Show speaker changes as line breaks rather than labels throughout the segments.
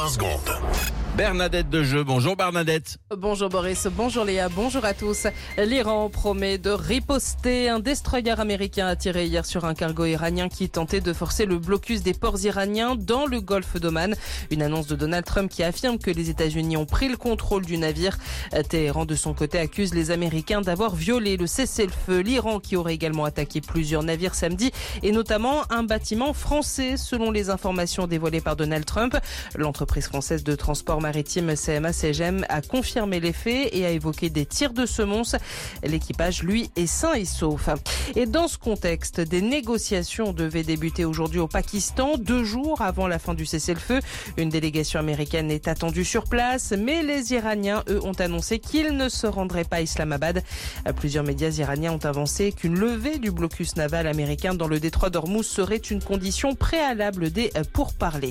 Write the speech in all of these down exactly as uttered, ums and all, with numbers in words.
vingt secondes.
Bernadette de Jeu, bonjour Bernadette.
Bonjour Boris, bonjour Léa, bonjour à tous. L'Iran promet de riposter. Un destroyer américain a tiré hier sur un cargo iranien qui tentait de forcer le blocus des ports iraniens dans le golfe d'Oman. Une annonce de Donald Trump qui affirme que les États-Unis ont pris le contrôle du navire. Téhéran de son côté accuse les Américains d'avoir violé le cessez-le-feu. L'Iran qui aurait également attaqué plusieurs navires samedi et notamment un bâtiment français selon les informations dévoilées par Donald Trump. L'entreprise française de transport maritime C M A C G M a confirmé les faits et a évoqué des tirs de semonce. L'équipage, lui, est sain et sauf. Et dans ce contexte, des négociations devaient débuter aujourd'hui au Pakistan, deux jours avant la fin du cessez-le-feu. Une délégation américaine est attendue sur place, mais les Iraniens, eux, ont annoncé qu'ils ne se rendraient pas à Islamabad. Plusieurs médias iraniens ont avancé qu'une levée du blocus naval américain dans le détroit d'Ormuz serait une condition préalable des pourparlers.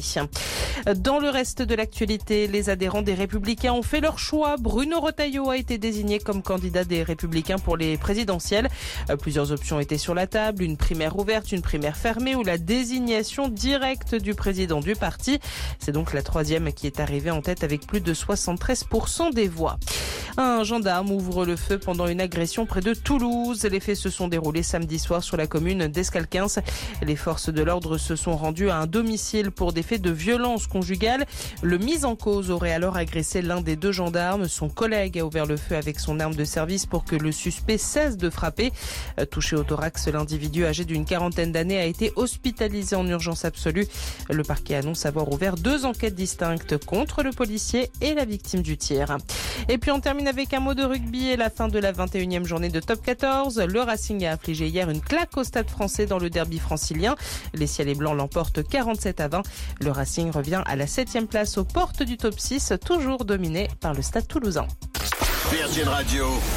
Dans le reste de l'actualité, les adhérents des Républicains ont fait leur choix. Bruno Retailleau a été désigné comme candidat des Républicains pour les présidentielles. Plusieurs options étaient sur la table, une primaire ouverte, une primaire fermée ou la désignation directe du président du parti. C'est donc la troisième qui est arrivée en tête avec plus de soixante-treize pour cent des voix. Un gendarme ouvre le feu pendant une agression près de Toulouse. Les faits se sont déroulés samedi soir sur la commune d'Escalquins. Les forces de l'ordre se sont rendues à un domicile pour des faits de violence conjugale. Le mis en cause aurait alors agressé l'un des deux gendarmes. Son collègue a ouvert le feu avec son arme de service pour que le suspect cesse de frapper. Touché au thorax, l'individu âgé d'une quarantaine d'années a été hospitalisé en urgence absolue. Le parquet annonce avoir ouvert deux enquêtes distinctes contre le policier et la victime du tir. Et puis on termine avec un mot de rugby et la fin de la vingt et unième journée de top quatorze. Le Racing a infligé hier une claque au Stade français dans le derby francilien. Les Ciels et Blancs l'emportent quarante-sept à vingt. Le Racing revient à la septième place aux portes du top six, toujours dominé par le Stade toulousain.
Virgin Radio.